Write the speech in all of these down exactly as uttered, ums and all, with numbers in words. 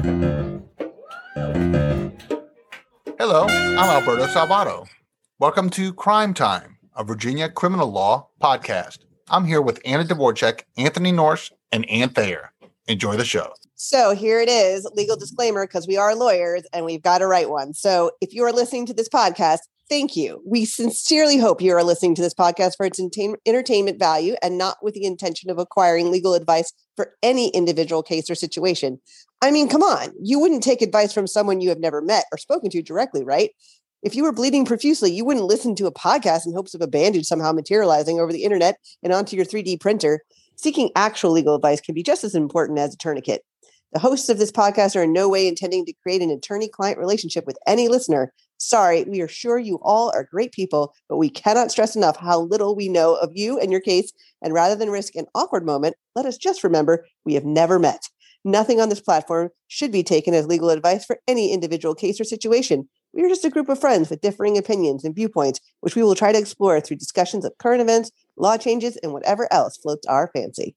Hello, I'm Alberto Salvato. Welcome to Crime Time, a Virginia criminal law podcast. I'm here with Anna Dvorak, Anthony Norse, and Ann Thayer. Enjoy the show. So here it is, legal disclaimer, because we are lawyers and we've got to write one. So if you are listening to this podcast, thank you. We sincerely hope you are listening to this podcast for its entertain- entertainment value and not with the intention of acquiring legal advice for any individual case or situation. I mean, come on, you wouldn't take advice from someone you have never met or spoken to directly, right? If you were bleeding profusely, you wouldn't listen to a podcast in hopes of a bandage somehow materializing over the internet and onto your three D printer. Seeking actual legal advice can be just as important as a tourniquet. The hosts of this podcast are in no way intending to create an attorney-client relationship with any listener. Sorry, we are sure you all are great people, but we cannot stress enough how little we know of you and your case. And rather than risk an awkward moment, let us just remember we have never met. Nothing on this platform should be taken as legal advice for any individual case or situation. We are just a group of friends with differing opinions and viewpoints, which we will try to explore through discussions of current events, law changes, and whatever else floats our fancy.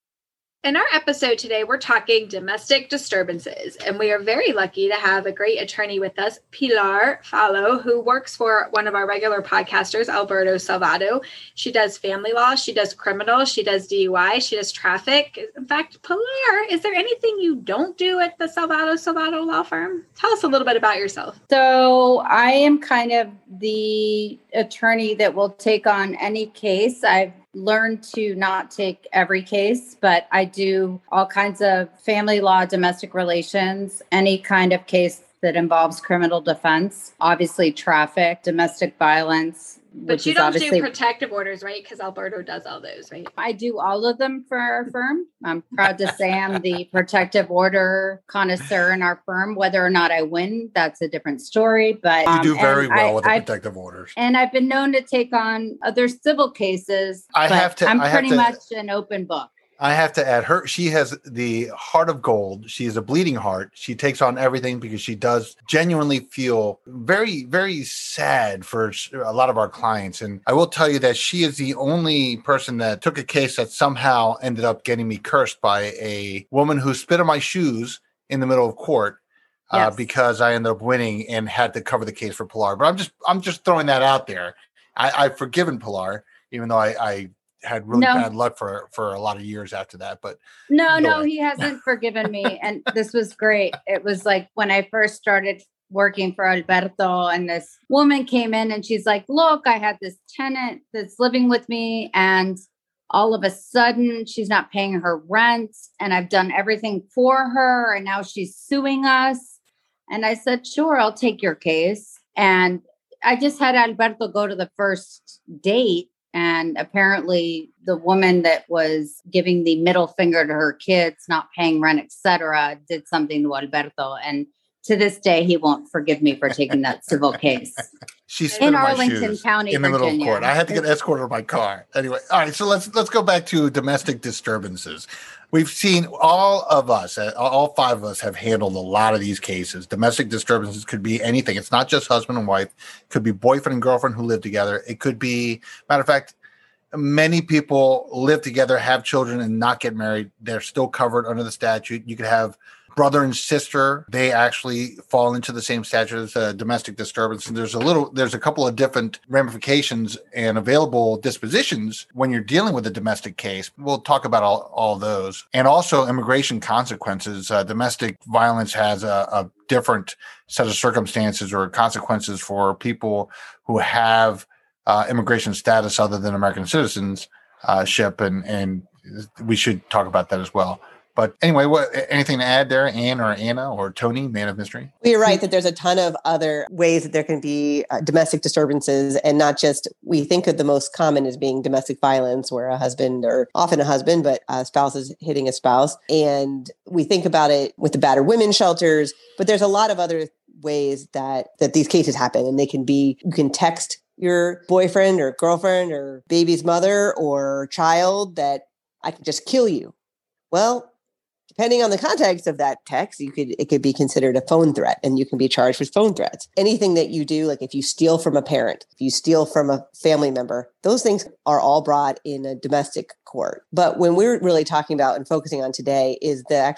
In our episode today, we're talking domestic disturbances, and we are very lucky to have a great attorney with us, Pilar Fallo, who works for one of our regular podcasters, Alberto Salvato. She does family law, she does criminal, she does D U I, she does traffic. In fact, Pilar, is there anything you don't do at the Salvato Salvato law firm? Tell us a little bit about yourself. So I am kind of the attorney that will take on any case. I've learned to not take every case, but I do all kinds of family law, domestic relations, any kind of case that involves criminal defense, obviously traffic, domestic violence. But you don't do protective orders, right? Because Alberto does all those, right? I do all of them for our firm. I'm proud to say I'm the protective order connoisseur in our firm. Whether or not I win, that's a different story. But you do very um, well I, with the I've, protective orders. And I've been known to take on other civil cases. I have to. I'm I pretty have to, much an open book. I have to add her. She has the heart of gold. She is a bleeding heart. She takes on everything because she does genuinely feel very, very sad for a lot of our clients. And I will tell you that she is the only person that took a case that somehow ended up getting me cursed by a woman who spit on my shoes in the middle of court. Uh, yes. Because I ended up winning and had to cover the case for Pilar. But I'm just, I'm just throwing that out there. I, I've forgiven Pilar, even though I, I had really no. bad luck for for a lot of years after that. But no, no, he hasn't forgiven me. And this was great. It was like when I first started working for Alberto, and this woman came in and she's like, look, I had this tenant that's living with me, and all of a sudden she's not paying her rent, and I've done everything for her, and now she's suing us. And I said, sure, I'll take your case. And I just had Alberto go to the first date. And apparently the woman that was giving the middle finger to her kids, not paying rent, et cetera, did something to Alberto. And to this day, he won't forgive me for taking that civil case. She's in Arlington County, in the Virginia. middle of court. I had to get escorted in my car. Anyway, all right. So let's let's go back to domestic disturbances. We've seen all of us, all five of us, have handled a lot of these cases. Domestic disturbances could be anything. It's not just husband and wife. It could be boyfriend and girlfriend who live together. It could be, matter of fact, many people live together, have children, and not get married. They're still covered under the statute. You could have brother and sister. They actually fall into the same statute as a domestic disturbance. And there's a little, there's a couple of different ramifications and available dispositions when you're dealing with a domestic case. We'll talk about all, all those. And also immigration consequences. Uh, domestic violence has a, a different set of circumstances or consequences for people who have uh, immigration status other than American citizenship. And, and we should talk about that as well. But anyway, what anything to add there, Ann or Anna or Tony, man of mystery? Well, you're right that there's a ton of other ways that there can be uh, domestic disturbances, and not just, we think of the most common as being domestic violence, where a husband, or often a husband, but a spouse is hitting a spouse. And we think about it with the battered women shelters, but there's a lot of other ways that, that these cases happen. And they can be, you can text your boyfriend or girlfriend or baby's mother or child that I can just kill you. Well, depending on the context of that text, you could it could be considered a phone threat, and you can be charged with phone threats. Anything that you do, like if you steal from a parent, if you steal from a family member, those things are all brought in a domestic court. But when we're really talking about and focusing on today is the actually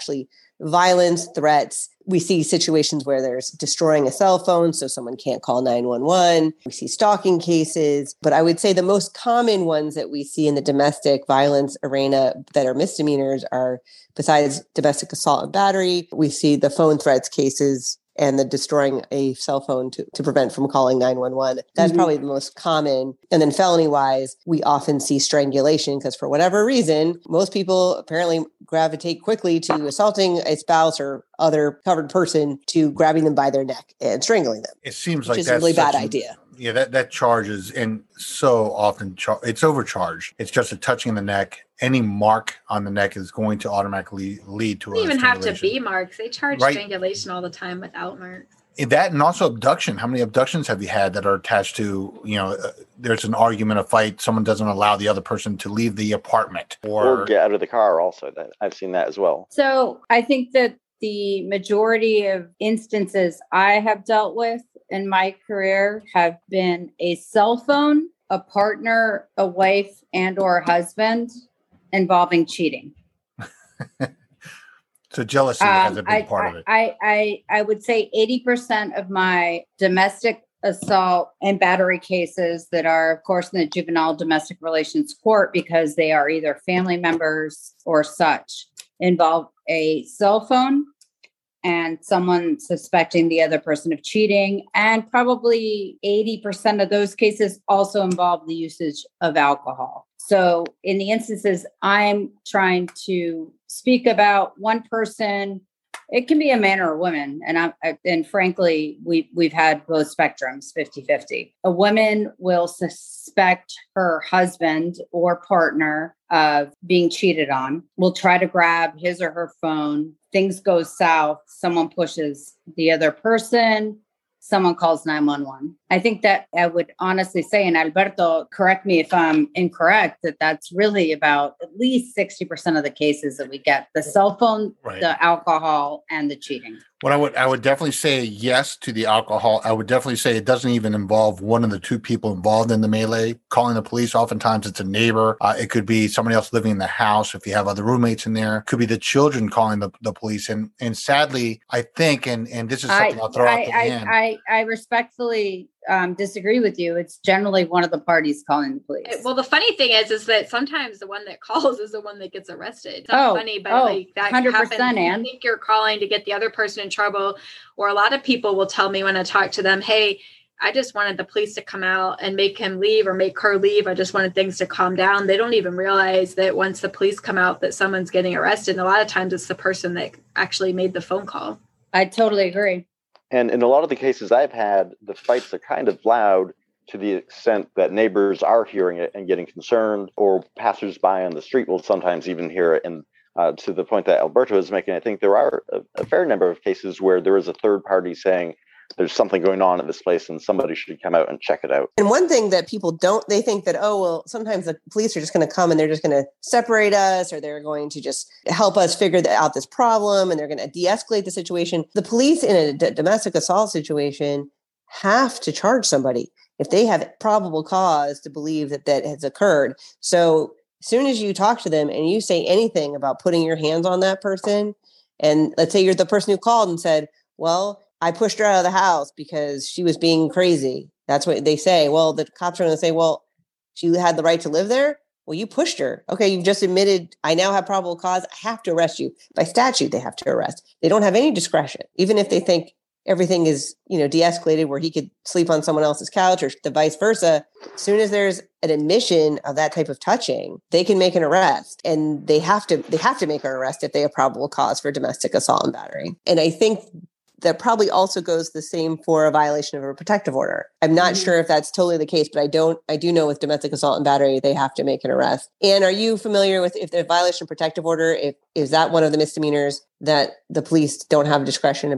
violence, threats. We see situations where there's destroying a cell phone so someone can't call nine one one. We see stalking cases. But I would say the most common ones that we see in the domestic violence arena that are misdemeanors are, besides domestic assault and battery, we see the phone threats cases and the destroying a cell phone to, to prevent from calling nine one one. That's mm-hmm. probably the most common. And then felony-wise, we often see strangulation because for whatever reason, most people apparently gravitate quickly to assaulting a spouse or other covered person to grabbing them by their neck and strangling them. It seems which like is that's a really bad an, idea. Yeah, that, that charge is, and so often char- it's overcharged. It's just a touching the neck. Any mark on the neck is going to automatically lead to it doesn't a even have to be marks. They charge right. strangulation all the time without marks. That and also abduction. How many abductions have you had that are attached to, you know, uh, there's an argument, a fight, someone doesn't allow the other person to leave the apartment or, or get out of the car also. That I've seen that as well. So I think that the majority of instances I have dealt with in my career have been a cell phone, a partner, a wife, and or a husband involving cheating. So jealousy um, has a big I, part I, of it. I, I, I would say eighty percent of my domestic assault and battery cases that are, of course, in the juvenile domestic relations court, because they are either family members or such, involve a cell phone and someone suspecting the other person of cheating. And probably eighty percent of those cases also involve the usage of alcohol. So in the instances I'm trying to speak about, one person, it can be a man or a woman. And I, and frankly, we, we've had both spectrums, fifty-fifty. A woman will suspect her husband or partner of being cheated on, will try to grab his or her phone. Things go south. Someone pushes the other person. Someone calls nine one one. I think that I would honestly say, and Alberto, correct me if I'm incorrect, that that's really about at least sixty percent of the cases that we get: the cell phone, right. the alcohol, and the cheating. What I would I would definitely say yes to the alcohol. I would definitely say it doesn't even involve one of the two people involved in the melee calling the police. Oftentimes it's a neighbor. Uh, it could be somebody else living in the house if you have other roommates in there. It could be the children calling the, the police. And and sadly, I think, and, and this is something I, I'll throw I, out the I, hand. I, I respectfully um, disagree with you. It's generally one of the parties calling the police. Well, the funny thing is, is that sometimes the one that calls is the one that gets arrested. It's not oh, funny, but oh, like that one hundred percent, happens. Ann. You think you're calling to get the other person in trouble, or a lot of people will tell me when I talk to them, hey, I just wanted the police to come out and make him leave or make her leave. I just wanted things to calm down. They don't even realize that once the police come out that someone's getting arrested. And a lot of times it's the person that actually made the phone call. I totally agree. And in a lot of the cases I've had, the fights are kind of loud to the extent that neighbors are hearing it and getting concerned, or passersby on the street will sometimes even hear it. And uh, to the point that Alberto is making, I think there are a, a fair number of cases where there is a third party saying, there's something going on at this place and somebody should come out and check it out. And one thing that people don't, they think that, oh, well, sometimes the police are just going to come and they're just going to separate us, or they're going to just help us figure out this problem and they're going to de-escalate the situation. The police in a d- domestic assault situation have to charge somebody if they have probable cause to believe that that has occurred. So as soon as you talk to them and you say anything about putting your hands on that person, and let's say you're the person who called and said, well, I pushed her out of the house because she was being crazy. That's what they say. Well, the cops are going to say, well, she had the right to live there. Well, you pushed her. Okay, you've just admitted I now have probable cause. I have to arrest you. By statute, they have to arrest. They don't have any discretion, even if they think everything is, you know, de-escalated where he could sleep on someone else's couch or the vice versa. As soon as there's an admission of that type of touching, they can make an arrest, and they have to they have to make an arrest if they have probable cause for domestic assault and battery. And I think that probably also goes the same for a violation of a protective order. I'm not mm-hmm. sure if that's totally the case, but I don't, I do know with domestic assault and battery, they have to make an arrest. And are you familiar with if the violation of protective order, if is that one of the misdemeanors that the police don't have discretion about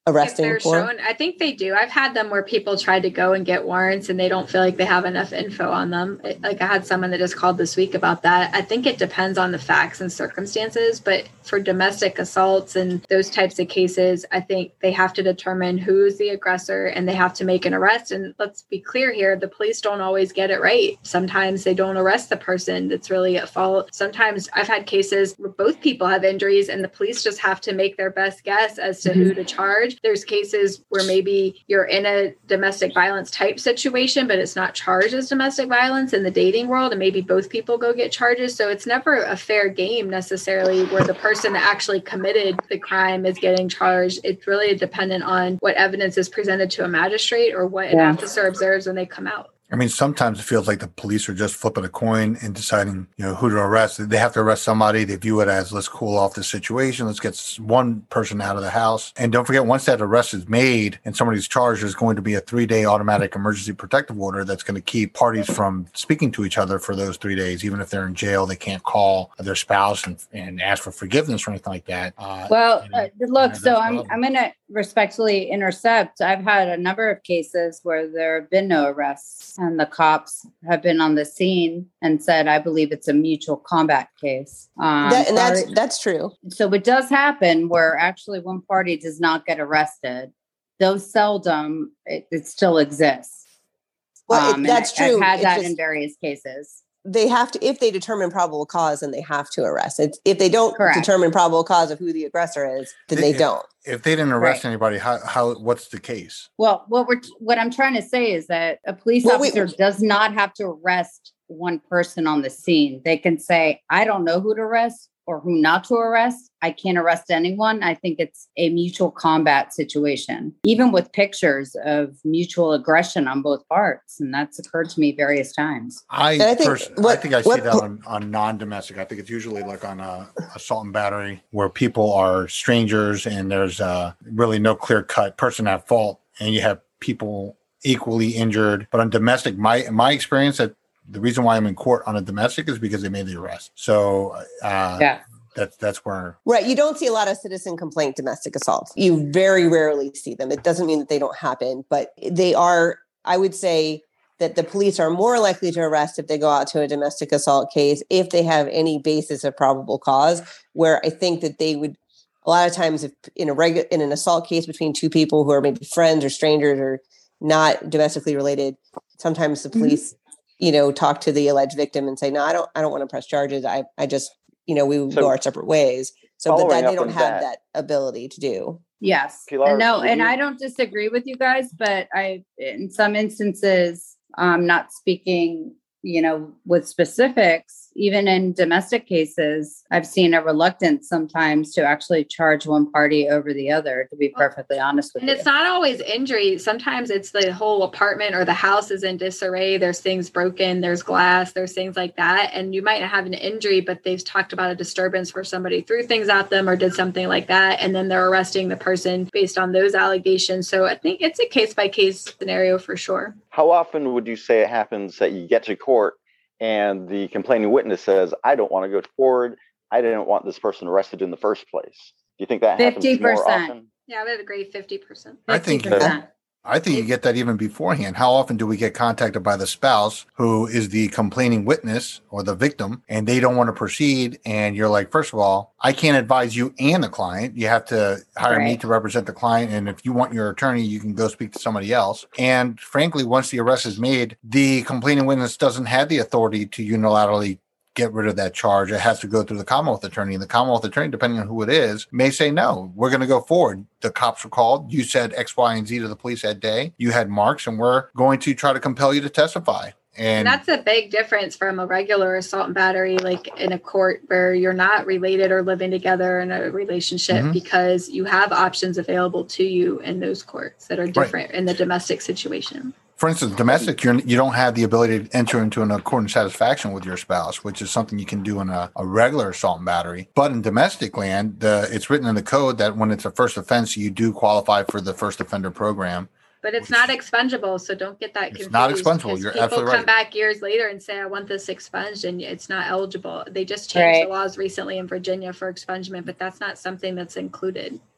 arresting if they're for? shown, I think they do. I've had them where people try to go and get warrants and they don't feel like they have enough info on them. It, like I had someone that just called this week about that. I think it depends on the facts and circumstances, but for domestic assaults and those types of cases, I think they have to determine who's the aggressor and they have to make an arrest. And let's be clear here, the police don't always get it right. Sometimes they don't arrest the person that's really at fault. Sometimes I've had cases where both people have injuries and the police just have to make their best guess as to mm-hmm. who to charge. There's cases where maybe you're in a domestic violence type situation, but it's not charged as domestic violence in the dating world, and maybe both people go get charges. So it's never a fair game necessarily where the person that actually committed the crime is getting charged. It's really dependent on what evidence is presented to a magistrate or what an yeah. officer observes when they come out. I mean, sometimes it feels like the police are just flipping a coin and deciding, you know, who to arrest. They have to arrest somebody. They view it as, let's cool off the situation. Let's get one person out of the house. And don't forget, once that arrest is made and somebody's charged, there's going to be a three-day automatic emergency protective order that's going to keep parties from speaking to each other for those three days. Even if they're in jail, they can't call their spouse and, and ask for forgiveness or anything like that. Uh, well, you know, uh, look, so I'm problem. I'm going to respectfully intercept. I've had a number of cases where there have been no arrests and the cops have been on the scene and said, I believe it's a mutual combat case. Um, that, and that's, that's true. So it does happen where actually one party does not get arrested. Though seldom, it, it still exists. Well, um, it, that's I, true. I've had It's that just, in various cases. They have to, if they determine probable cause, then they have to arrest. It's, if they don't Correct. determine probable cause of who the aggressor is, then they if, don't. If they didn't arrest Right. anybody, how, how, what's the case? Well, what we're what I'm trying to say is that a police Well, officer wait. does not have to arrest one person on the scene. They can say, I don't know who to arrest or who not to arrest. I can't arrest anyone. I think it's a mutual combat situation, even with pictures of mutual aggression on both parts. And that's occurred to me various times. I, I think pers- what- I think I see what- that on, on non-domestic. I think it's usually like on a assault and battery where people are strangers and there's uh, really no clear-cut person at fault, and you have people equally injured. But on domestic, my my experience that the reason why I'm in court on a domestic is because they made the arrest. So uh, Yeah. that's that's where Right. You don't see a lot of citizen complaint domestic assaults. You very rarely see them. It doesn't mean that they don't happen, but they are, I would say that the police are more likely to arrest if they go out to a domestic assault case, if they have any basis of probable cause, where I think that they would, a lot of times if in a regular, in an assault case between two people who are maybe friends or strangers or not domestically related, sometimes the police, mm-hmm. you know, talk to the alleged victim and say, no, I don't, I don't want to press charges. I, I just, you know, we would So go our separate ways. So, but that following they up don't on have that- that ability to do. Yes. Pilar, And no, would and you- I don't disagree with you guys, but I, in some instances, um, not speaking, you know, with specifics, even in domestic cases, I've seen a reluctance sometimes to actually charge one party over the other, to be perfectly honest with And you. it's not always injury. Sometimes it's the whole apartment or the house is in disarray. There's things broken, there's glass, there's things like that. And you might not have an injury, but they've talked about a disturbance where somebody threw things at them or did something like that. And then they're arresting the person based on those allegations. So I think it's a case by case scenario for sure. How often would you say it happens that you get to court and the complaining witness says, I don't want to go forward. I didn't want this person arrested in the first place. Do you think that happens fifty percent. more often? Yeah, I would agree fifty percent. I think fifty percent. I think you get that even beforehand. How often do we get contacted by the spouse who is the complaining witness or the victim, and they don't want to proceed? And you're like, first of all, I can't advise you and the client. You have to hire me Right. to represent the client. And if you want your attorney, you can go speak to somebody else. And frankly, once the arrest is made, the complaining witness doesn't have the authority to unilaterally get rid of that charge. It has to go through the Commonwealth attorney. And the Commonwealth attorney, depending on who it is, may say, no, we're going to go forward. The cops were called. You said X, Y, and Z to the police that day. You had marks, and we're going to try to compel you to testify. And, And that's a big difference from a regular assault and battery, like in a court where you're not related or living together in a relationship, Mhm. because you have options available to you in those courts that are different in the domestic situation. for instance, domestic, you're, you don't have the ability to enter into an accord of satisfaction with your spouse, which is something you can do in a, a regular assault and battery. But in domestic land, the, it's written in the code that when it's a first offense, you do qualify for the first offender program. But it's not expungible, so don't get that It's confused. not expungable. because You're people absolutely come right. back years later and say, I want this expunged, and it's not eligible. They just changed Right. the laws recently in Virginia for expungement, but that's not something that's included.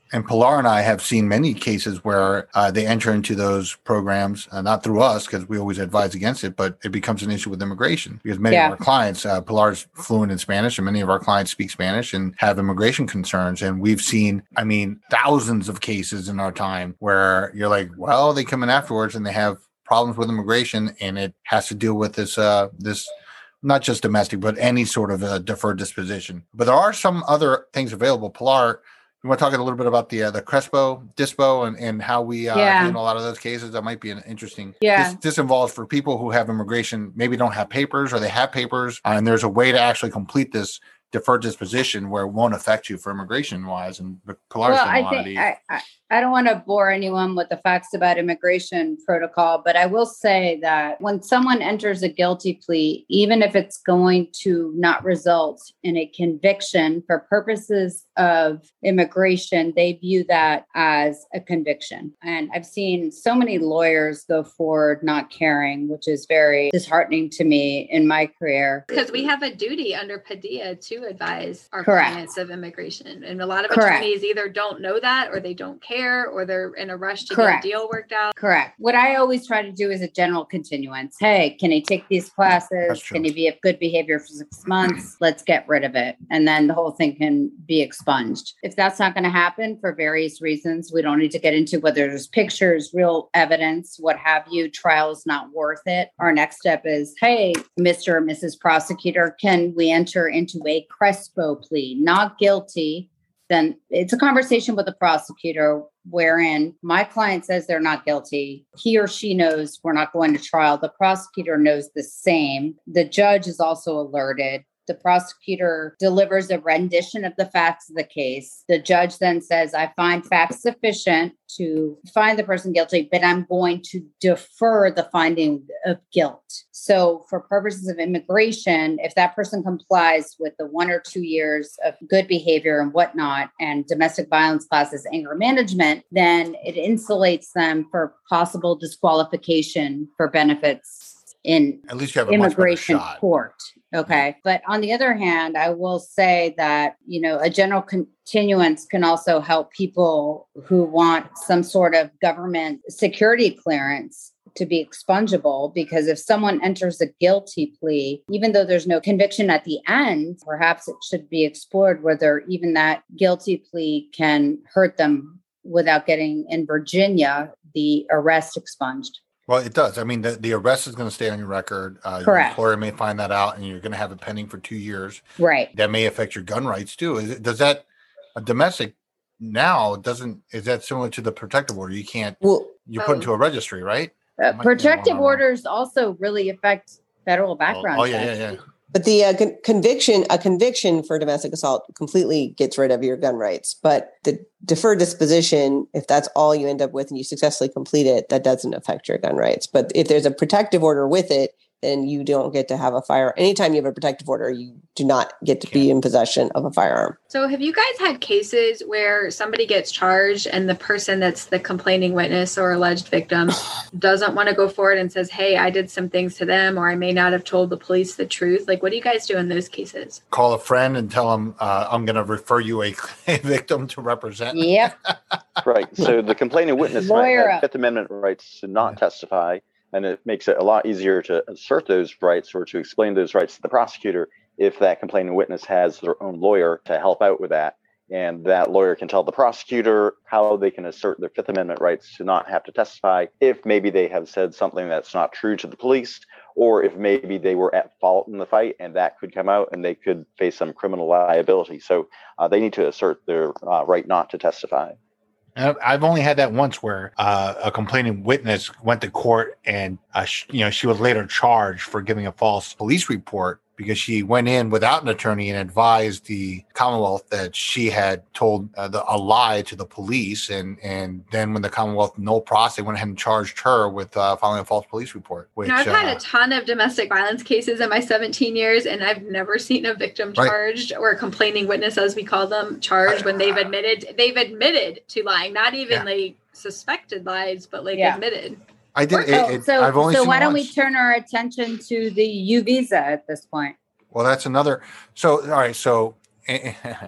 And Pilar and I have seen many cases where uh, they enter into those programs, uh, not through us, because we always advise against it, but it becomes an issue with immigration because many Yeah. of our clients, uh, Pilar's fluent in Spanish, and many of our clients speak Spanish and have immigration concerns. And we've seen, I mean, thousands of cases in our time where you're like, well, they come in afterwards and they have problems with immigration, and it has to deal with this, uh, this, not just domestic, but any sort of a deferred disposition. But there are some other things available. Pilar, you want to talk a little bit about the uh, the Crespo Dispo and, and how we uh, Yeah. handle a lot of those cases? That might be an interesting. Yeah. This, this involves for people who have immigration, maybe don't have papers or they have papers, uh, and there's a way to actually complete this deferred disposition where it won't affect you for immigration wise. And Pilar's Well, done a I lot of think these. I, I, I don't want to bore anyone with the facts about immigration protocol, but I will say that when someone enters a guilty plea, even if it's going to not result in a conviction for purposes of immigration, they view that as a conviction. And I've seen so many lawyers go forward not caring, which is very disheartening to me in my career. Because we have a duty under Padilla to advise our Correct. clients of immigration. And a lot of Correct. attorneys either don't know that or they don't care or they're in a rush to Correct. get a deal worked out. Correct. What I always try to do is a general continuance. Hey, can he take these classes? That's true. Can he be of good behavior for six months? Let's get rid of it. And then the whole thing can be expunged. If that's not going to happen for various reasons, we don't need to get into whether there's pictures, real evidence, what have you, trial is not worth it. Our next step is, hey, Mister or Missus Prosecutor, can we enter into a Crespo plea, not guilty? Then it's a conversation with the prosecutor wherein my client says they're not guilty. He or she knows we're not going to trial. The prosecutor knows the same. The judge is also alerted. The prosecutor delivers a rendition of the facts of the case. The judge then says, I find facts sufficient to find the person guilty, but I'm going to defer the finding of guilt. So for purposes of immigration, if that person complies with the one or two years of good behavior and whatnot, and domestic violence classes, anger management, then it insulates them for possible disqualification for benefits in At least you have a much better immigration shot. court. Okay. But on the other hand, I will say that, you know, a general continuance can also help people who want some sort of government security clearance to be expungible, because if someone enters a guilty plea, even though there's no conviction at the end, perhaps it should be explored whether even that guilty plea can hurt them without getting, in Virginia, the arrest expunged. Well, it does. I mean, the, the arrest is going to stay on your record. Uh, your Correct. employer may find that out, and you're going to have it pending for two years. Right. That may affect your gun rights too. Is it, does that a domestic now doesn't? Is that similar to the protective order? You can't. Well, You put into a registry, right? Uh, Might be protective wrong. orders also really affect federal Oh, background oh yeah, checks. yeah, yeah. but the uh, con- conviction, a conviction for domestic assault completely gets rid of your gun rights. But the deferred disposition, if that's all you end up with and you successfully complete it, that doesn't affect your gun rights. But if there's a protective order with it, then you don't get to have a fire. Anytime you have a protective order, you do not get to be in possession of a firearm. So have you guys had cases where somebody gets charged and the person that's the complaining witness or alleged victim doesn't want to go forward and says, hey, I did some things to them, or I may not have told the police the truth? Like, what do you guys do in those cases? Call a friend and tell them uh, I'm going to refer you a, a victim to represent. Yep. Right. So the complaining witness might Lawyer have up. Fifth Amendment rights to not testify, and it makes it a lot easier to assert those rights or to explain those rights to the prosecutor if that complaining witness has their own lawyer to help out with that. And that lawyer can tell the prosecutor how they can assert their Fifth Amendment rights to not have to testify if maybe they have said something that's not true to the police, or if maybe they were at fault in the fight and that could come out and they could face some criminal liability. So uh, they need to assert their uh, right not to testify. And I've only had that once where uh, a complaining witness went to court and, uh, sh- you know, she was later charged for giving a false police report because she went in without an attorney and advised the Commonwealth that she had told uh, the, a lie to the police. And, and then when the Commonwealth no pros, they went ahead and charged her with uh, filing a false police report. Which, Now, I've had uh, a ton of domestic violence cases in my seventeen years, and I've never seen a victim Right. charged or a complaining witness, as we call them, charged when they've admitted they've admitted to lying, not even Yeah. like suspected lies, but like Yeah. admitted. I did. It, Oh, it, so I've only so seen why it don't we once. turn our attention to the U visa at this point? Well, that's another. So, all right. So,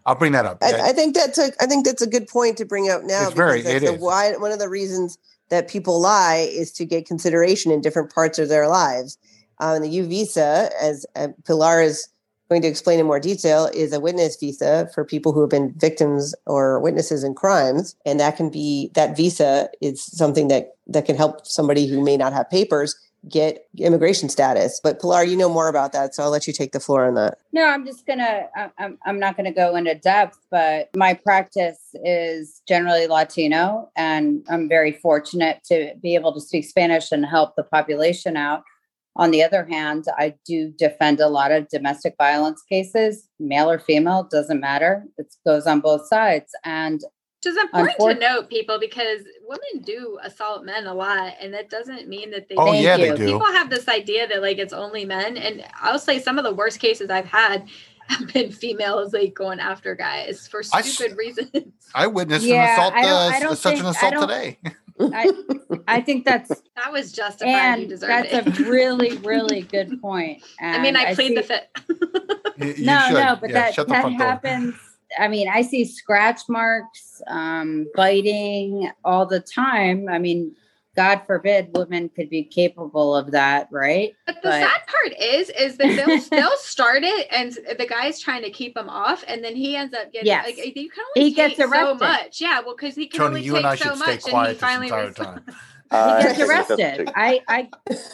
I'll bring that up. I, I think that's a, I think that's a good point to bring up now. It's very, because it that's is. the why, one of the reasons that people lie is to get consideration in different parts of their lives. Um, the U visa, as uh, Pilar is going to explain in more detail, is a witness visa for people who have been victims or witnesses in crimes. And that can be, that visa is something that, that can help somebody who may not have papers get immigration status. But Pilar, you know more about that, so I'll let you take the floor on that. No, I'm just gonna, I'm, I'm not gonna go into depth, but my practice is generally Latino, and I'm very fortunate to be able to speak Spanish and help the population out. On the other hand, I do defend a lot of domestic violence cases, male or female, doesn't matter. It goes on both sides. And which is important to note, people, because women do assault men a lot, and that doesn't mean that they. Oh Thank yeah, you. they do. People have this idea that like it's only men, and I'll say some of the worst cases I've had have been females like going after guys for stupid I, reasons. I witnessed yeah, an assault, I don't, I uh, don't such think, an assault I today. I, I think that's that was justified. And you deserve that's it. a really, really good point. And I mean, I plead see, the fifth. you, you no, should. no, but yeah, that that happens. I mean, I see scratch marks, um, biting all the time. I mean, God forbid women could be capable of that, right? But the but, sad part is, is that they'll they'll start it, and the guy's trying to keep him off, and then he ends up getting. Yes. Like you can only he take gets arrested. so much, yeah. Well, because he can Tony, only you take and I so should stay much, quiet and he finally this entire time. Uh, he gets arrested. I, I,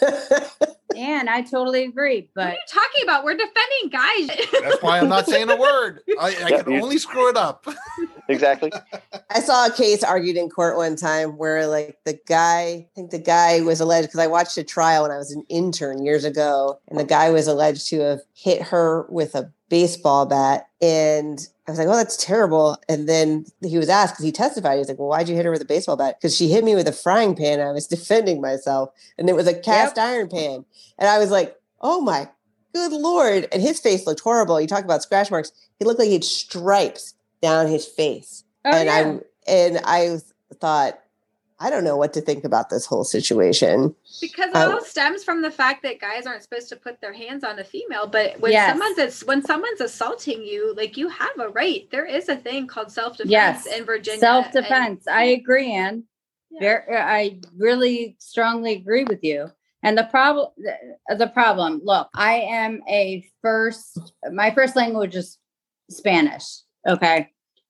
and I totally agree. But what are you talking about? We're defending guys. That's why I'm not saying a word. I, I yeah, can you, only screw it up. Exactly. I saw a case argued in court one time where like the guy, I think the guy was alleged, because I watched a trial when I was an intern years ago, and the guy was alleged to have hit her with a baseball bat. And I was like, oh, that's terrible. And then he was asked, because he testified, he was like, well, why'd you hit her with a baseball bat? Because she hit me with a frying pan. I was defending myself. And it was a cast yep. iron pan. And I was like, oh my good Lord. And his face looked horrible. You talk about scratch marks. He looked like he had stripes down his face. Oh, and yeah. I and I thought, I don't know what to think about this whole situation. Because it all uh, stems from the fact that guys aren't supposed to put their hands on a female. But when yes. someone's when someone's assaulting you, like you have a right. There is a thing called self-defense yes. in Virginia. Self-defense. And, I agree, Anne. Yeah. Very, I really strongly agree with you. And the problem, the, the problem, look, I am a first, my first language is Spanish. Okay.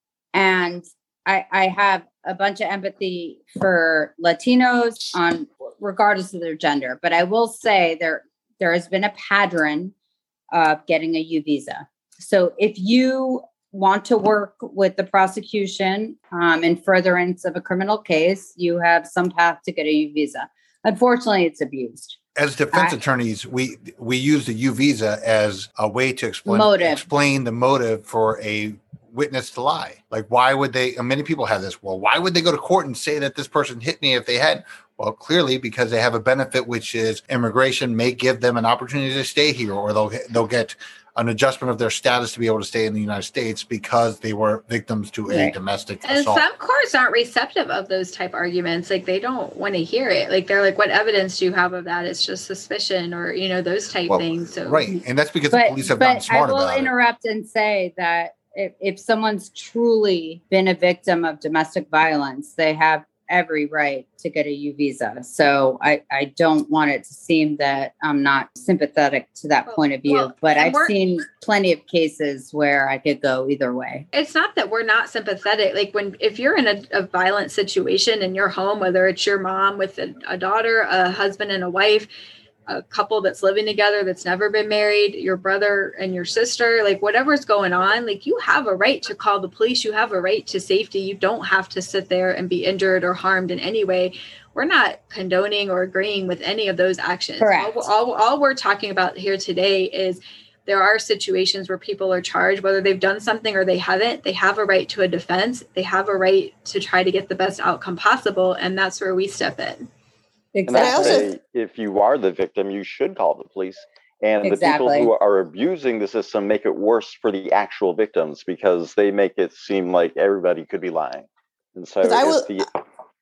And I, I have a bunch of empathy for Latinos on regardless of their gender. But I will say there, there has been a pattern of getting a U visa. So if you want to work with the prosecution um, in furtherance of a criminal case, you have some path to get a U visa. Unfortunately, it's abused. As defense I, attorneys, we we use the U visa as a way to explain motive. explain the motive for a witness to lie. Like, why would they? And many people have this. Well, why would they go to court and say that this person hit me if they hadn't? Well, clearly because they have a benefit, which is immigration may give them an opportunity to stay here, or they'll they'll get an adjustment of their status to be able to stay in the United States because they were victims to a right. domestic and assault. Some courts aren't receptive of those type arguments. Like they don't want to hear it. Like they're like, what evidence do you have of that? It's just suspicion or, you know, those type well, things. So right. And that's because but, the police have gotten smart about it. I will interrupt and say that if, if someone's truly been a victim of domestic violence, they have every right to get a U visa. So I, I don't want it to seem that I'm not sympathetic to that well, point of view, well, but I've seen plenty of cases where I could go either way. It's not that we're not sympathetic. Like when, if you're in a, a violent situation in your home, whether it's your mom with a, a daughter, a husband and a wife, a couple that's living together that's never been married, your brother and your sister, like whatever's going on, like you have a right to call the police. You have a right to safety. You don't have to sit there and be injured or harmed in any way. We're not condoning or agreeing with any of those actions. Correct. All, all, all we're talking about here today is there are situations where people are charged, whether they've done something or they haven't. They have a right to a defense. They have a right to try to get the best outcome possible. And that's where we step in. Exactly. And I say, if you are the victim, you should call the police. And exactly. the people who are abusing the system make it worse for the actual victims because they make it seem like everybody could be lying. And so I will, the,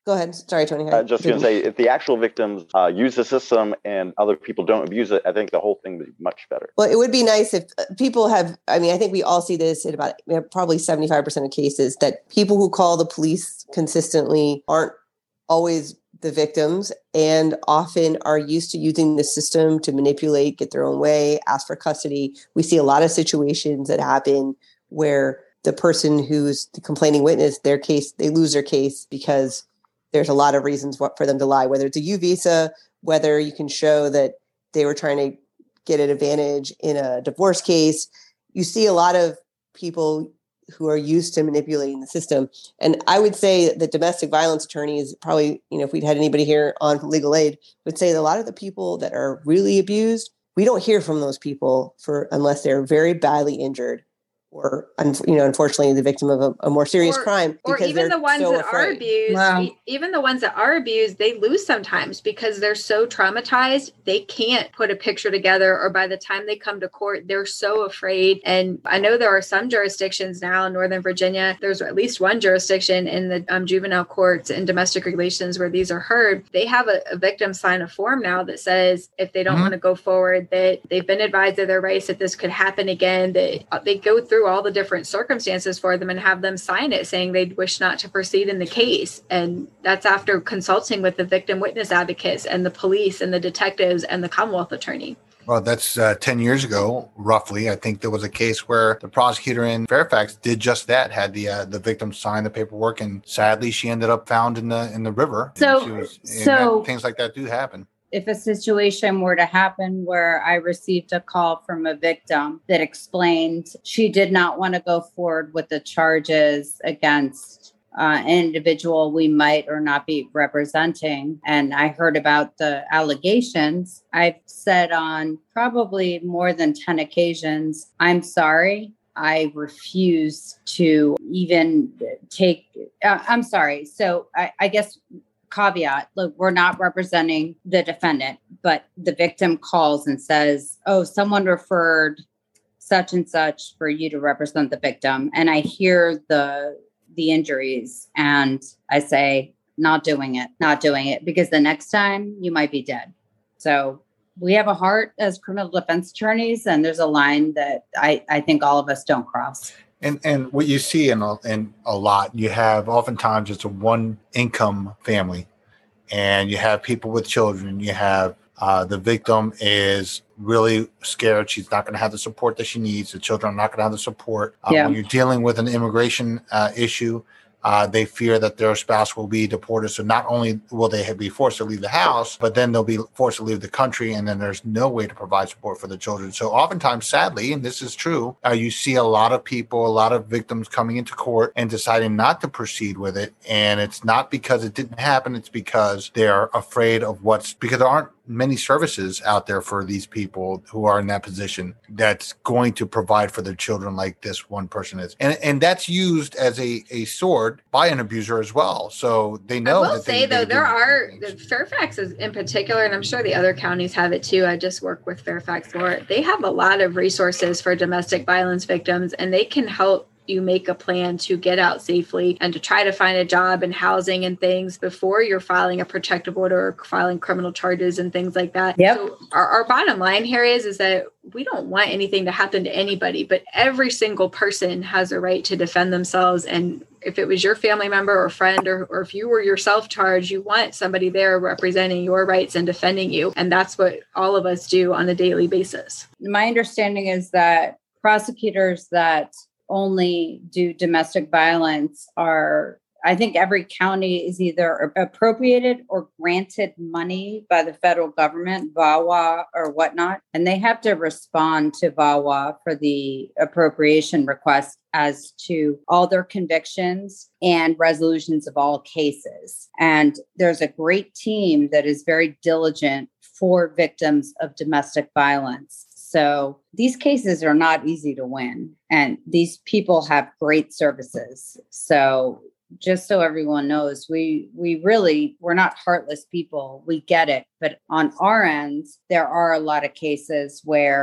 Go ahead. Sorry, Tony. Uh, just going to say, if the actual victims uh, use the system and other people don't abuse it, I think the whole thing would be much better. Well, it would be nice if people have, I mean, I think we all see this in about probably seventy-five percent of cases, that people who call the police consistently aren't always the victims and often are used to using the system to manipulate, get their own way, ask for custody. We see a lot of situations that happen where the person who's the complaining witness, their case, they lose their case because there's a lot of reasons for them to lie, whether it's a U visa, whether you can show that they were trying to get an advantage in a divorce case. You see a lot of people who are used to manipulating the system. And I would say that domestic violence attorneys probably, you know, if we'd had anybody here on legal aid, would say that a lot of the people that are really abused, we don't hear from those people for unless they're very badly injured or, you know, unfortunately the victim of a, a more serious or, crime. Or even the ones so that afraid. are abused, Wow. e- even the ones that are abused, they lose sometimes because they're so traumatized. They can't put a picture together, or by the time they come to court, they're so afraid. And I know there are some jurisdictions now in Northern Virginia, there's at least one jurisdiction in the um, juvenile courts and domestic relations where these are heard. They have a, a victim sign a form now that says if they don't Mm-hmm. want to go forward, that they've been advised of their rights, that this could happen again, that they go through all the different circumstances for them and have them sign it saying they wish not to proceed in the case. And that's after consulting with the victim witness advocates and the police and the detectives and the Commonwealth attorney. Well, that's uh, ten years ago, roughly. I think there was a case where the prosecutor in Fairfax did just that, had the uh, the victim sign the paperwork, and sadly, she ended up found in the in the river. So- And she was, and so- that, things like that do happen. If a situation were to happen where I received a call from a victim that explained she did not want to go forward with the charges against uh, an individual we might or not be representing, and I heard about the allegations, I've said on probably more than ten occasions, I'm sorry. I refuse to even take, uh, I'm sorry. So I, I guess caveat, look, we're not representing the defendant, but the victim calls and says, oh, someone referred such and such for you to represent the victim. And I hear the the injuries and I say, not doing it, not doing it, because the next time you might be dead. So we have a heart as criminal defense attorneys, and there's a line that I, I think all of us don't cross. And and what you see in a, in a lot, you have oftentimes it's a one income family, and you have people with children. You have uh, the victim is really scared. She's not going to have the support that she needs. The children are not going to have the support. Uh, Yeah. When you're dealing with an immigration uh, issue, uh, they fear that their spouse will be deported. So not only will they be forced to leave the house, but then they'll be forced to leave the country, and then there's no way to provide support for the children. So oftentimes, sadly, and this is true, uh, you see a lot of people, a lot of victims coming into court and deciding not to proceed with it. And it's not because it didn't happen. It's because they're afraid of what's, because there aren't many services out there for these people who are in that position that's going to provide for their children like this one person is. And and that's used as a, a sword by an abuser as well. So they know. I will that they, say, they though, do there are, things. Fairfax is in particular, and I'm sure the other counties have it too. I just work with Fairfax more. They have a lot of resources for domestic violence victims, and they can help you make a plan to get out safely and to try to find a job and housing and things before you're filing a protective order or filing criminal charges and things like that. Yep. So our, our bottom line here is, is that we don't want anything to happen to anybody, but every single person has a right to defend themselves. And if it was your family member or friend, or, or if you were yourself charged, you want somebody there representing your rights and defending you. And that's what all of us do on a daily basis. My understanding is that prosecutors that only do domestic violence are, I think every county is either appropriated or granted money by the federal government, V A W A or whatnot, and they have to respond to V A W A for the appropriation request as to all their convictions and resolutions of all cases. And there's a great team that is very diligent for victims of domestic violence. So these cases are not easy to win, and these people have great services. So just so everyone knows, we we really, we're not heartless people. We get it. But on our end, there are a lot of cases where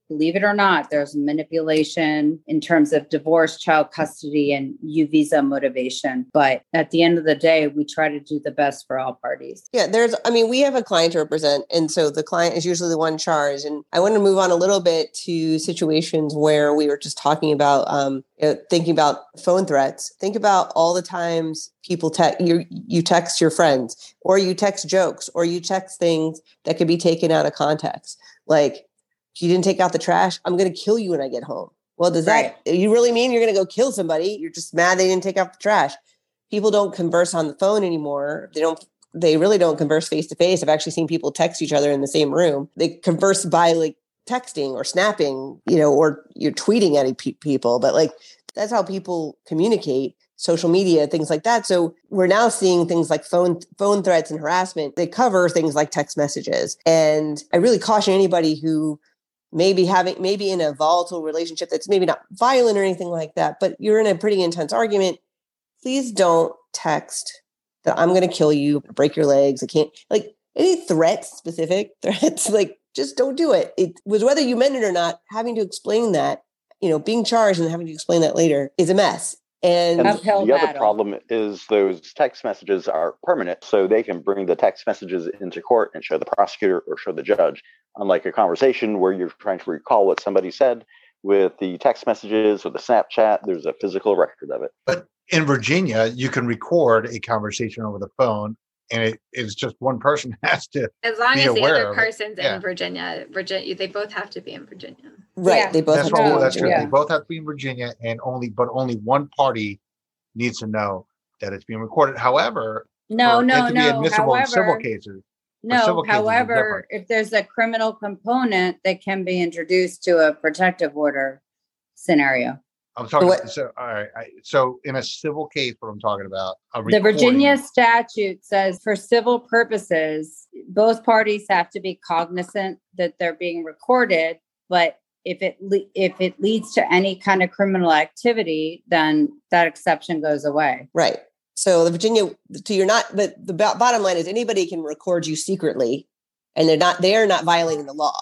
believe it or not, there's manipulation in terms of divorce, child custody, and U visa motivation. But at the end of the day, we try to do the best for all parties. Yeah, there's, I mean, we have a client to represent. And so the client is usually the one charged. And I want to move on a little bit to situations where we were just talking about, um, you know, thinking about phone threats. Think about all the times people text you, you text your friends, or you text jokes, or you text things that could be taken out of context. Like, you didn't take out the trash, I'm going to kill you when I get home. Well, does Right. that, you really mean you're going to go kill somebody? You're just mad they didn't take out the trash. People don't converse on the phone anymore. They don't, they really don't converse face to face. I've actually seen people text each other in the same room. They converse by like texting or snapping, you know, or you're tweeting at pe- people, but like, that's how people communicate. Social media, things like that. So we're now seeing things like phone phone threats and harassment. They cover things like text messages. And I really caution anybody who maybe having, maybe in a volatile relationship that's maybe not violent or anything like that, but you're in a pretty intense argument, please don't text that I'm going to kill you, break your legs. I can't, like, any threats, specific threats, like, just don't do it. It was whether you meant it or not, having to explain that, you know, being charged and having to explain that later is a mess. And, And Uphill the other battle. problem is those text messages are permanent, so they can bring the text messages into court and show the prosecutor or show the judge. Unlike a conversation where you're trying to recall what somebody said, with the text messages or the Snapchat, there's a physical record of it. But in Virginia, you can record a conversation over the phone, and it is just one person has to. As long be as the aware other of it. person's Yeah. in Virginia, Virginia, they both have to be in Virginia. right. Yeah. They both That's have to what, be that's true. Yeah. They both have to be in Virginia, and only, but only one party needs to know that it's being recorded. However, No, for it no, to be no. admissible in civil However, cases. no. civil cases is However, if there's a criminal component that can be introduced to a protective order scenario, I'm talking. What- So, all right. I, so, in a civil case, what I'm talking about, a the Virginia recording- statute says for civil purposes, both parties have to be cognizant that they're being recorded. But if it le- if it leads to any kind of criminal activity, then that exception goes away. Right. So the Virginia, to you're not, but the bo- bottom line is anybody can record you secretly, and they're not, they are not violating the law.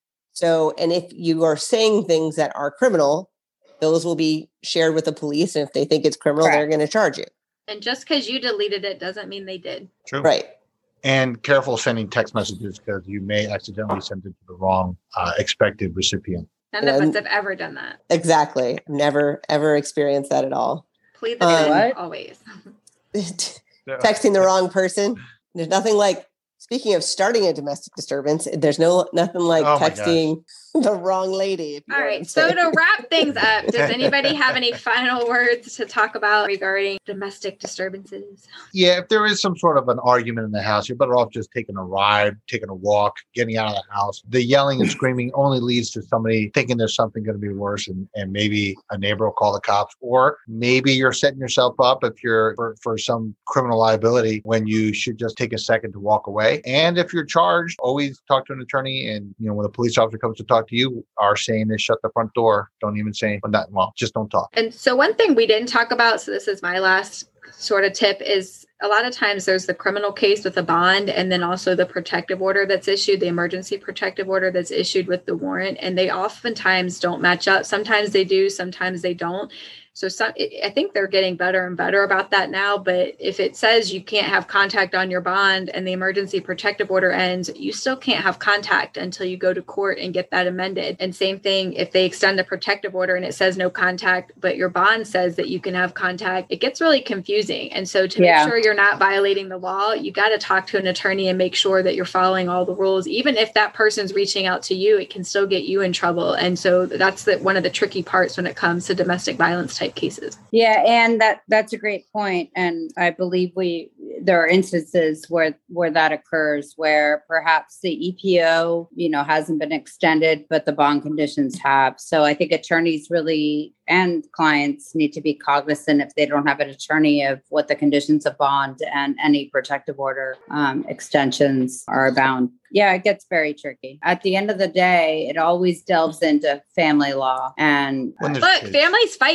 So, and if you are saying things that are criminal, those will be shared with the police. And if they think it's criminal, Correct. they're going to charge you. And just because you deleted it doesn't mean they did. True. Right. And careful sending text messages, because you may accidentally send it to the wrong uh, expected recipient. None Yeah, of and- us have ever done that. Exactly. I've never, ever experienced that at all. Plead the Um, fifth, What? always. Texting the wrong person. There's nothing like, speaking of starting a domestic disturbance, there's no, nothing like Oh my texting the wrong lady. if you All know what I'm right. So saying. to wrap things up, does anybody have any final words to talk about regarding domestic disturbances? Yeah, if there is some sort of an argument in the house, you're better off just taking a ride, taking a walk, getting out of the house. The yelling and screaming only leads to somebody thinking there's something going to be worse, and, and maybe a neighbor will call the cops, or maybe you're setting yourself up if you're for, for some criminal liability when you should just take a second to walk away. And if you're charged, always talk to an attorney. And, you know, when a police officer comes to talk to you, our saying is shut the front door. Don't even say, well, not, well, just don't talk. And so one thing we didn't talk about, so this is my last sort of tip, is a lot of times there's the criminal case with a bond, and then also the protective order that's issued, the emergency protective order that's issued with the warrant. And they oftentimes don't match up. Sometimes they do, sometimes they don't. So some, I think they're getting better and better about that now. But if it says you can't have contact on your bond and the emergency protective order ends, you still can't have contact until you go to court and get that amended. And same thing, if they extend the protective order and it says no contact, but your bond says that you can have contact, it gets really confusing. And so to Yeah. make sure you're not violating the law, you got to talk to an attorney and make sure that you're following all the rules. Even if that person's reaching out to you, it can still get you in trouble. And so that's the, one of the tricky parts when it comes to domestic violence type cases. Yeah, and that that's a great point. And I believe we there are instances where where that occurs, where perhaps the E P O, you know, hasn't been extended, but the bond conditions have. So I think attorneys really and clients need to be cognizant, if they don't have an attorney, of what the conditions of bond and any protective order um, extensions are about. Yeah, it gets very tricky. At the end of the day, it always delves into family law. And When there's Look, kids. families fight.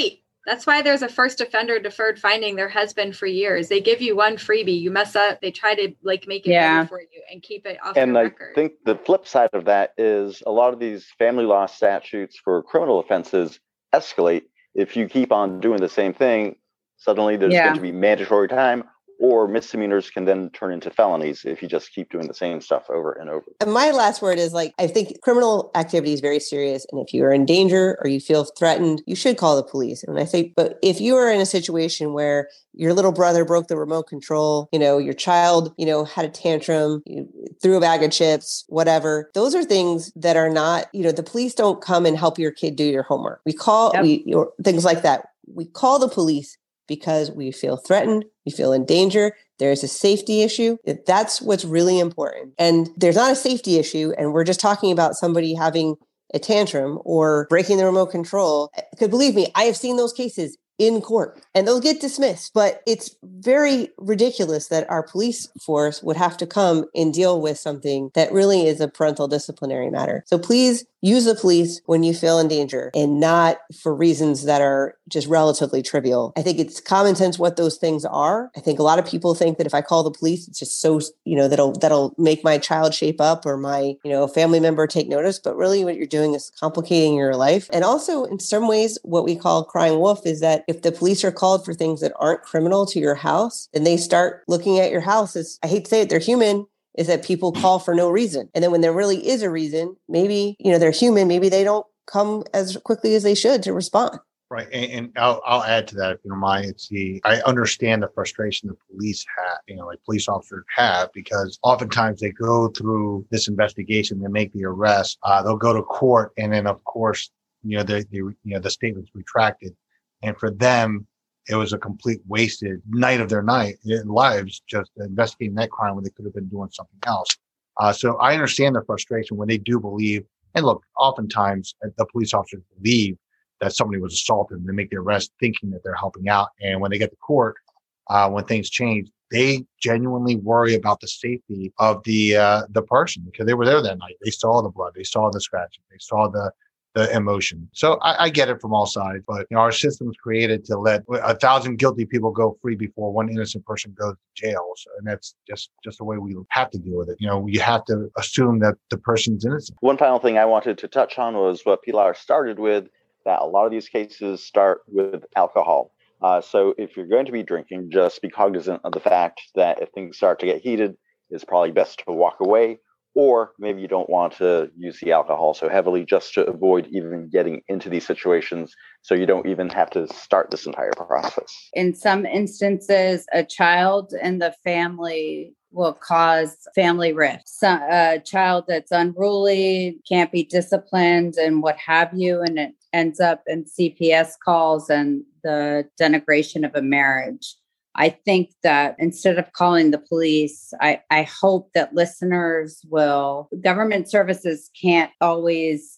That's why there's a first offender deferred finding there has been for years. They give you one freebie, you mess up, they try to like make it Yeah. better for you and keep it off And your I record. think the flip side of that is a lot of these family law statutes for criminal offenses escalate. If you keep on doing the same thing, suddenly there's Yeah. going to be mandatory time, or misdemeanors can then turn into felonies if you just keep doing the same stuff over and over. And my last word is like, I think criminal activity is very serious. And if you're in danger or you feel threatened, you should call the police. And I say, but if you are in a situation where your little brother broke the remote control, you know, your child, you know, had a tantrum, you threw a bag of chips, whatever, those are things that are not, you know, the police don't come and help your kid do your homework. We call, Yep. we, or things like that. We call the police because we feel threatened, we feel in danger, there's a safety issue. That's what's really important. And there's not a safety issue, and we're just talking about somebody having a tantrum or breaking the remote control. Because believe me, I have seen those cases in court and they'll get dismissed. But it's very ridiculous that our police force would have to come and deal with something that really is a parental disciplinary matter. So please use the police when you feel in danger and not for reasons that are just relatively trivial. I think it's common sense what those things are. I think a lot of people think that if I call the police, it's just so, you know, that'll, that'll make my child shape up or my, you know, family member take notice. But really what you're doing is complicating your life. And also in some ways, what we call crying wolf is that if the police are called for things that aren't criminal to your house, then they start looking at your house as, I hate to say it, they're human, is that people call for no reason. And then when there really is a reason, maybe, you know, they're human, maybe they don't come as quickly as they should to respond. Right. And, and I'll, I'll add to that, if you don't mind. It's the, I understand the frustration the police have, you know, like police officers have, because oftentimes they go through this investigation, they make the arrest, uh, they'll go to court. And then of course, you know, the, the, you know, the statement's retracted. And for them, it was a complete wasted night of their night lives, just investigating that crime when they could have been doing something else. Uh, so I understand their frustration when they do believe, and look, oftentimes the police officers believe that somebody was assaulted and they make the arrest thinking that they're helping out. And when they get to court, uh, when things change, they genuinely worry about the safety of the, uh, the person, because they were there that night. They saw the blood, they saw the scratching, they saw the, the emotion. So I, I get it from all sides, but you know, our system is created to let a thousand guilty people go free before one innocent person goes to jail. So, and that's just, just the way we have to deal with it. You know, you have to assume that the person's innocent. One final thing I wanted to touch on was what Pilar started with, that a lot of these cases start with alcohol. Uh, so if you're going to be drinking, just be cognizant of the fact that if things start to get heated, it's probably best to walk away. Or maybe you don't want to use the alcohol so heavily just to avoid even getting into these situations, so you don't even have to start this entire process. In some instances, a child in the family will cause family rifts. So, a child that's unruly, can't be disciplined and what have you, and it ends up in C P S calls and the denigration of a marriage. I think that instead of calling the police, I, I hope that listeners will, government services can't always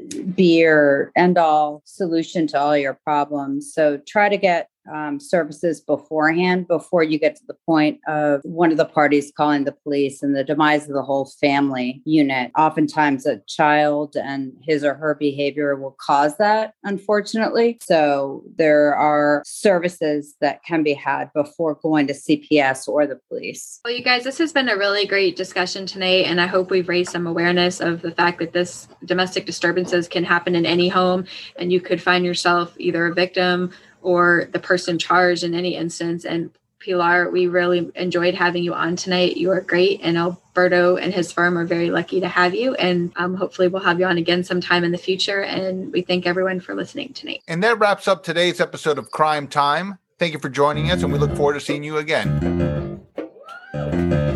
be your end all solution to all your problems. So try to get um, services beforehand, before you get to the point of one of the parties calling the police and the demise of the whole family unit. Oftentimes a child and his or her behavior will cause that, unfortunately. So there are services that can be had before going to C P S or the police. Well, you guys, this has been a really great discussion tonight, and I hope we've raised some awareness of the fact that this domestic disturbances can happen in any home, and you could find yourself either a victim or the person charged in any instance. And Pilar, we really enjoyed having you on tonight. You are great, and Alberto and his firm are very lucky to have you. And um, hopefully we'll have you on again sometime in the future. And we thank everyone for listening tonight. And that wraps up today's episode of Crime Time. Thank you for joining us, and we look forward to seeing you again.